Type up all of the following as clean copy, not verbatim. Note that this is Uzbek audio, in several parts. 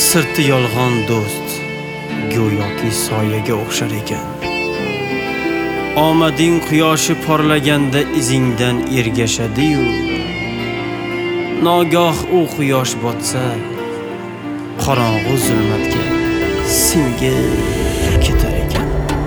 Sirti yolg'on do'st go'yoki soyaga o'xshar ekan. Omading quyoshi porlaganda izingdan ergashadi-yu, nogoh u quyosh botsa qorong'u zulmatga singib ketar ekan.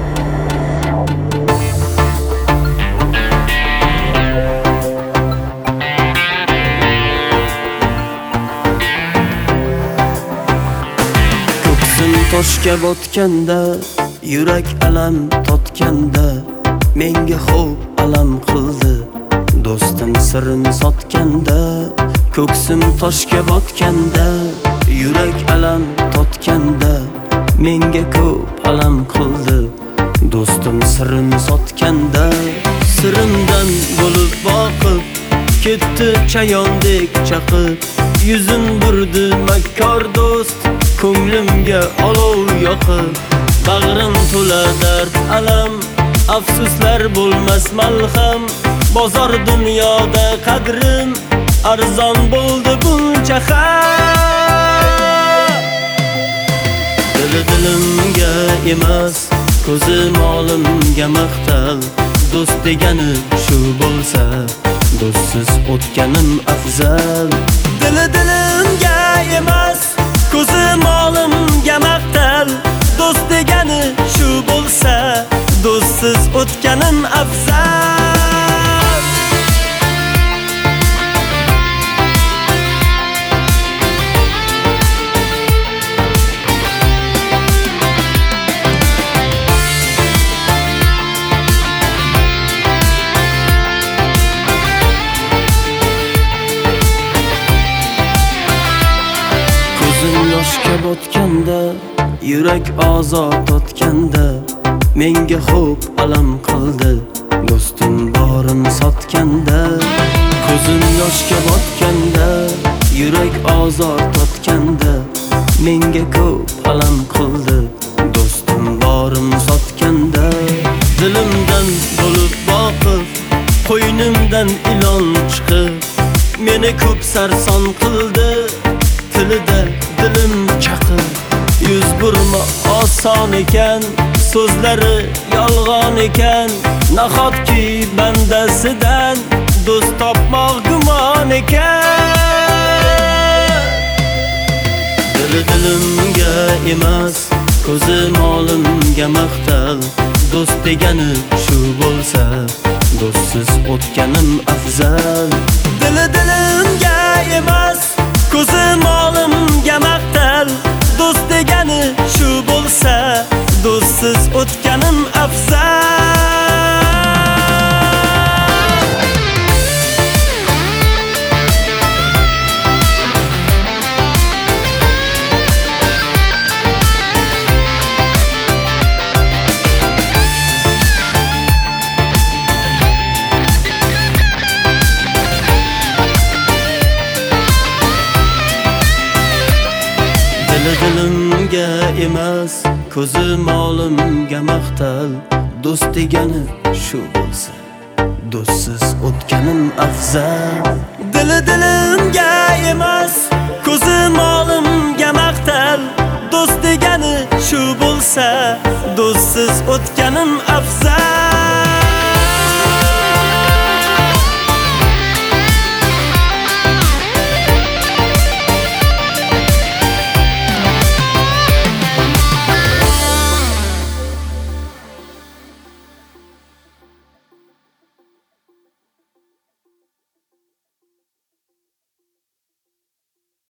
Ko'ksim toshga botganda, yurak alam totganda, menga xo'p alam qildi. Do'stim sirni sotganda, ko'ksim toshga botganda, yurak alam totganda, menga ko'p alam qildi. Do'stim sirni sotganda, sirimdan bo'lib boqib, ketdi chayondek chaqib. Yuzim burdi makkor do'st, ko'nglimga olov yoqib. Bag'rim to'la dard alam, afsuslar bo'lmas malham. Bozor dunyoda qadrim arzon bo'ldi buncha ham. Dilimga emas, ko'zim olimga maqtal. Do'st degani shu bo'lsa, do'stsiz o'tganim afzal. Dilimga emas, ko'zim olimga maqtal. Do'st degani shu bo'lsa, do'stsiz o'tganim afzal. Ko'zim yoshga botganda, yurak ozor totganda, menga xo'p alam qildi. Do'stim borini sotganda, ko'zim yoshga botganda, yurak ozor totganda, menga ko'p alam qildi. Do'stim borini sotganda, dilimdan bo'lib boqib, qo'ynimdan ilon chiqib, meni ko'p sarson qildi. Tilida dilim chaqib, yuz burma oson ekan, so'zlari yolg'on ekan. Nahotki bandasidan do'st topmoq gumon ekan. Dilimga emas, ko'zim olimga maqtal. Do'st degani shu bo'lsa, do'stsiz o'tganim afzal. Dilimga emas, ko'zim olimga maqtal. Do'st degani shu bo'lsa, do'stsiz o'tganim afzal. Dilimga emas, ko'zim olimga maqtal. Do'st degani shu bo'lsa, do'stsiz o'tganim afzal. Dilimga emas, ko'zim olimga maqtal. Do'st degani shu bo'lsa, do'stsiz o'tganim afzal.